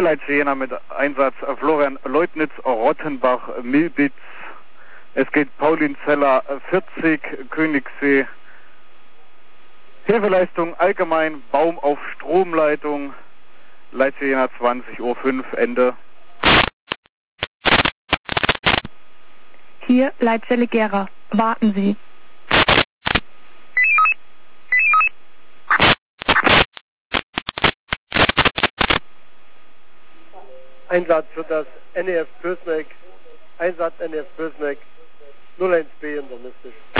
Leitstelle Jena mit Einsatz Florian Leutnitz, Rottenbach, Milbitz. Es geht Paulinzeller 40, Königssee. Hilfeleistung allgemein, Baum auf Stromleitung. Leitstelle Jena 20:05 Uhr, Ende. Hier Leitstelle Gera. Warten Sie. Einsatz für das NEF Pösneck, Einsatz NEF Pösneck, 01B intermistisch.